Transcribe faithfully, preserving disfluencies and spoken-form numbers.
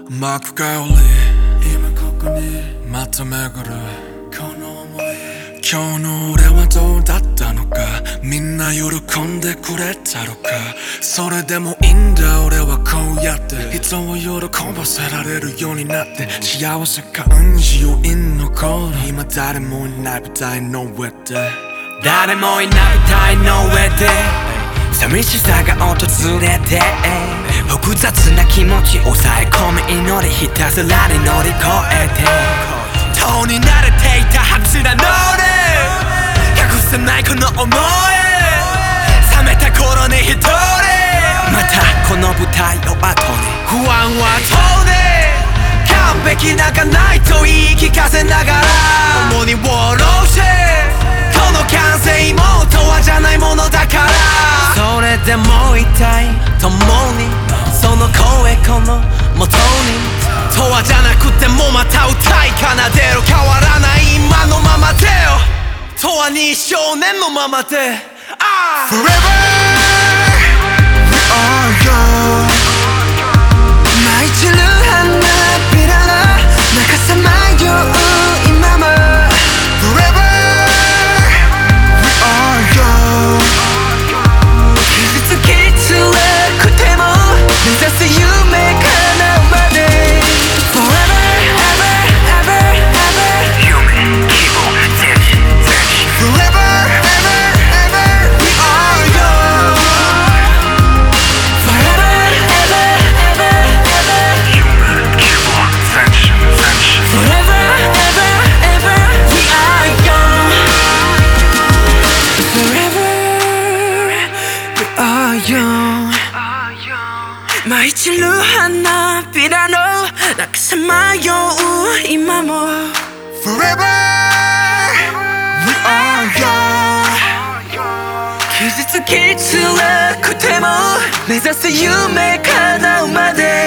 幕が降り今ここにまた巡るこの想い今日の俺はどうだったのかみんな喜んでくれたのかそれでもいいんだ俺はこうやって人を喜ばせられるようになって幸せ感じを居残る今誰もいない舞台の上で誰もいない舞台の上で寂しさが訪れて複雑な気持ち抑え込み祈りひたすらに乗り越えて遠に慣れていたはずなのに隠せないこの想い冷めた頃に一人またこの舞台を後に不安は遠に完璧なんかないと言い聞かせながら重荷を下ろしてこの完成も永遠じゃないものだからそれでもいたい共にその声この元に永遠じゃなくてもまた歌い奏でる変わらない今のままでよ永遠に少年のままで、ah! Forever we are young舞い散る花びらの中さまよう今も Forever we are young 傷つきつらくても目指す夢叶うまで Forever ever ever ever 夢希望前進前進 Forever ever ever we are young Forever ever ever ever 夢希望前進前進 Forever ever ever we are young Forever we are young舞い散る花びらの中さまよう今も Forever we are young 傷つきつらくても目指す夢叶うまで